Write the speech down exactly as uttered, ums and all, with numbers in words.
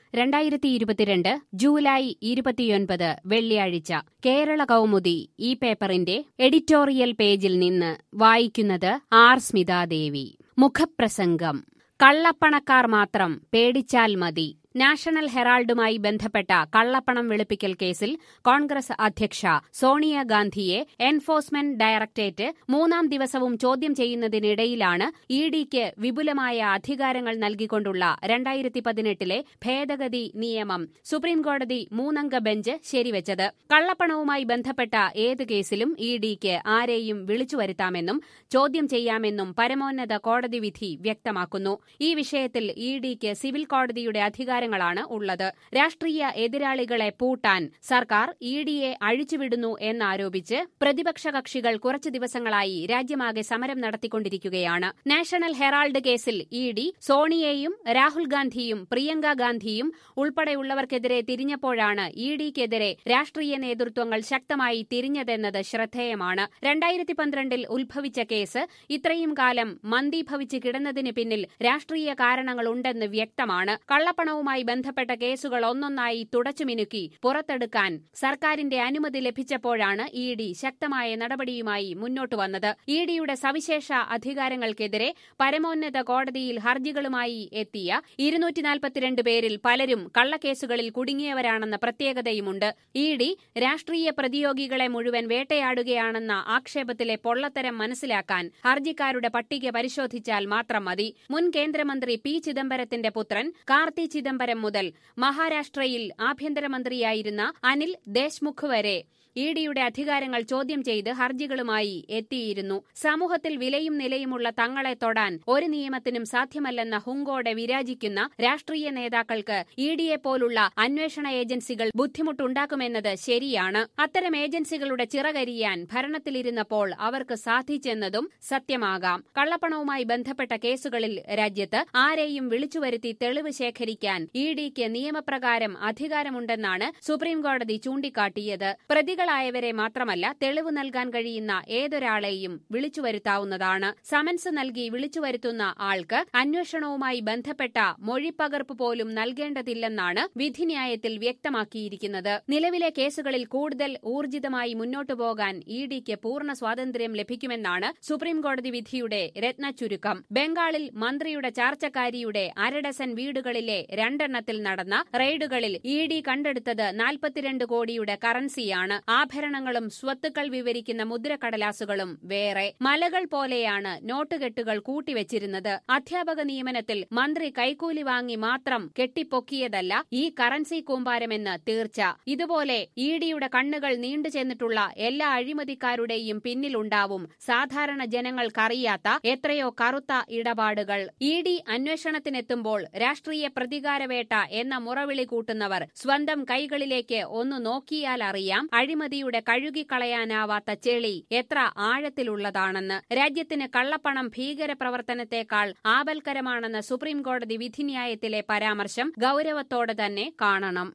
രണ്ടായിരത്തി ഇരുപത്തിരണ്ട് ജൂലൈ ഇരുപത്തിയൊൻപത് വെള്ളിയാഴ്ച കേരള കൗമുദി ഈ പേപ്പറിന്റെ എഡിറ്റോറിയൽ പേജിൽ നിന്ന് വായിക്കുന്നത് ആർ സ്മിതാദേവി. മുഖപ്രസംഗം. കള്ളപ്പണക്കാർ മാത്രം പേടിച്ചാൽ മതി. നാഷണൽ ഹെറാൾഡുമായി ബന്ധപ്പെട്ട കള്ളപ്പണം വെളുപ്പിക്കൽ കേസിൽ കോൺഗ്രസ് അധ്യക്ഷ സോണിയാഗാന്ധിയെ എൻഫോഴ്സ്മെന്റ് ഡയറക്ടറേറ്റ് മൂന്നാം ദിവസവും ചോദ്യം ചെയ്യുന്നതിനിടയിലാണ് ഇ ഡിക്ക് വിപുലമായ അധികാരങ്ങൾ നൽകിക്കൊണ്ടുള്ള രണ്ടായിരത്തി പതിനെട്ടിലെ ഭേദഗതി നിയമം സുപ്രീംകോടതി മൂന്നംഗ ബെഞ്ച് ശരിവച്ചത്. കള്ളപ്പണവുമായി ബന്ധപ്പെട്ട ഏത് കേസിലും ഇ ഡിക്ക് ആരെയും വിളിച്ചുവരുത്താമെന്നും ചോദ്യം ചെയ്യാമെന്നും പരമോന്നത കോടതി വിധി വ്യക്തമാക്കുന്നു. ഈ വിഷയത്തിൽ ഇ ഡിക്ക് സിവിൽ കോടതിയുടെ അധികാരം ാണ് ഉള്ളത്. രാഷ്ട്രീയ എതിരാളികളെ പൂട്ടാൻ സർക്കാർ ഇ ഡിയെ അഴിച്ചുവിടുന്നു എന്നാരോപിച്ച് പ്രതിപക്ഷ കക്ഷികൾ കുറച്ചു ദിവസങ്ങളായി രാജ്യമാകെ സമരം നടത്തിക്കൊണ്ടിരിക്കുകയാണ്. നാഷണൽ ഹെറാൾഡ് കേസിൽ ഇ ഡി സോണിയയും രാഹുൽ ഗാന്ധിയും പ്രിയങ്ക ഗാന്ധിയും ഉൾപ്പെടെയുള്ളവർക്കെതിരെ തിരിഞ്ഞപ്പോഴാണ് ഇ ഡിക്കെതിരെ രാഷ്ട്രീയ നേതൃത്വങ്ങൾ ശക്തമായി തിരിഞ്ഞതെന്നത് ശ്രദ്ധേയമാണ്. രണ്ടായിരത്തി പന്ത്രണ്ടിൽ ഉത്ഭവിച്ച കേസ് ഇത്രയും കാലം മന്ദീഭവിച്ച് കിടന്നതിന് പിന്നിൽ രാഷ്ട്രീയ കാരണങ്ങളുണ്ടെന്ന് വ്യക്തമാണ്. കള്ളപ്പണവുമായി ബന്ധപ്പെട്ട കേസുകൾ ഒന്നൊന്നായി തുടച്ചുമിനുക്കി പുറത്തെടുക്കാൻ സർക്കാരിന്റെ അനുമതി ലഭിച്ചപ്പോഴാണ് ഇ ഡി ശക്തമായ നടപടിയുമായി മുന്നോട്ടു വന്നത്. ഇ ഡിയുടെ സവിശേഷ അധികാരങ്ങൾക്കെതിരെ പരമോന്നത കോടതിയിൽ ഹർജികളുമായി എത്തിയ ഇരുന്നൂറ്റി നാൽപ്പത്തിരണ്ട് പേരിൽ പലരും കള്ളക്കേസുകളിൽ കുടുങ്ങിയവരാണെന്ന പ്രത്യേകതയുമുണ്ട്. ഇ ഡി രാഷ്ട്രീയ പ്രതിയോഗികളെ മുഴുവൻ വേട്ടയാടുകയാണെന്ന ആക്ഷേപത്തിലെ പൊള്ളത്തരം മനസ്സിലാക്കാൻ ഹർജിക്കാരുടെ പട്ടിക പരിശോധിച്ചാൽ മാത്രം മതി. മുൻ കേന്ദ്രമന്ത്രി പി ചിദംബരത്തിന്റെ പുത്രൻ കാർത്തി ചിദംബരം മുതൽ മഹാരാഷ്ട്രയിൽ ആഭ്യന്തരമന്ത്രിയായിരുന്ന അനിൽ ദേശ്മുഖ് വരെ ഇ ഡിയുടെ അധികാരങ്ങൾ ചോദ്യം ചെയ്ത് ഹർജികളുമായി എത്തിയിരുന്നു. സമൂഹത്തിൽ വിലയും നിലയുമുള്ള തങ്ങളെ തൊടാൻ ഒരു നിയമത്തിനും സാധ്യമല്ലെന്ന ഹുങ്കോടെ വിരാജിക്കുന്ന രാഷ്ട്രീയ നേതാക്കൾക്ക് ഇ ഡിയെപ്പോലുള്ള അന്വേഷണ ഏജൻസികൾ ബുദ്ധിമുട്ടുണ്ടാക്കുമെന്നത് ശരിയാണ്. അത്തരം ഏജൻസികളുടെ ചിറകരിയാൻ ഭരണത്തിലിരുന്നപ്പോൾ അവർക്ക് സാധിച്ചെന്നതും സത്യമാകാം. കള്ളപ്പണവുമായി ബന്ധപ്പെട്ട കേസുകളിൽ രാജ്യത്ത് ആരെയും വിളിച്ചുവരുത്തി തെളിവ് ശേഖരിക്കാൻ ഇ ഡിക്ക് നിയമപ്രകാരം അധികാരമുണ്ടെന്നാണ് സുപ്രീംകോടതി ചൂണ്ടിക്കാട്ടിയത്. പ്രതികളായവരെ മാത്രമല്ല, തെളിവ് നൽകാൻ കഴിയുന്ന ഏതൊരാളെയും വിളിച്ചുവരുത്താവുന്നതാണ്. സമൻസ് നൽകി വിളിച്ചുവരുത്തുന്ന ആൾക്ക് അന്വേഷണവുമായി ബന്ധപ്പെട്ട മൊഴിപ്പകർപ്പ് പോലും നൽകേണ്ടതില്ലെന്നാണ് വിധിന്യായത്തിൽ വ്യക്തമാക്കിയിരിക്കുന്നത്. നിലവിലെ കേസുകളിൽ കൂടുതൽ ഊർജിതമായി മുന്നോട്ടു പോകാൻ ഇ ഡിക്ക് പൂർണ്ണ സ്വാതന്ത്ര്യം ലഭിക്കുമെന്നാണ് സുപ്രീംകോടതി വിധിയുടെ രത്നച്ചുരുക്കം. ബംഗാളിൽ മന്ത്രിയുടെ ചാർച്ചക്കാരിയുടെ അരഡസൻ വീടുകളിലെ രണ്ടെണ്ണത്തിൽ നടന്ന റെയ്ഡുകളിൽ ഇ ഡി കണ്ടെടുത്തത് നാൽപ്പത്തിരണ്ട് കോടിയുടെ കറൻസിയാണ്. ആഭരണങ്ങളും സ്വത്തുക്കൾ വിവരിക്കുന്ന മുദ്രക്കടലാസുകളും വേറെ. മലകൾ പോലെയാണ് നോട്ടുകെട്ടുകൾ കൂട്ടിവച്ചിരുന്നത്. അധ്യാപക നിയമനത്തിൽ മന്ത്രി കൈക്കൂലി വാങ്ങി മാത്രം കെട്ടിപ്പൊക്കിയതല്ല ഈ കറൻസി കൂമ്പാരമെന്ന് തീർച്ച. ഇതുപോലെ ഇ ഡിയുടെ കണ്ണുകൾ നീണ്ടു ചെന്നിട്ടുള്ള എല്ലാ അഴിമതിക്കാരുടെയും പിന്നിലുണ്ടാവും സാധാരണ ജനങ്ങൾക്കറിയാത്ത എത്രയോ കറുത്ത ഇടപാടുകൾ. ഇ ഡി അന്വേഷണത്തിനെത്തുമ്പോൾ രാഷ്ട്രീയ പ്രതികാരവേട്ട എന്ന മുറവിളി കൂട്ടുന്നവർ സ്വന്തം കൈകളിലേക്ക് ഒന്ന് നോക്കിയാലറിയാം അഴിമതിയുടെ കഴുകിക്കളയാനാവാത്ത ചെളി എത്ര ആഴത്തിലുള്ളതാണെന്ന്. രാജ്യത്തിന് കള്ളപ്പണം ഭീകരപ്രവർത്തനത്തെക്കാൾ ആപൽക്കരമാണെന്ന സുപ്രീംകോടതി വിധിന്യായത്തിലെ പരാമർശം ഗൌരവത്തോടെ തന്നെ കാണണം.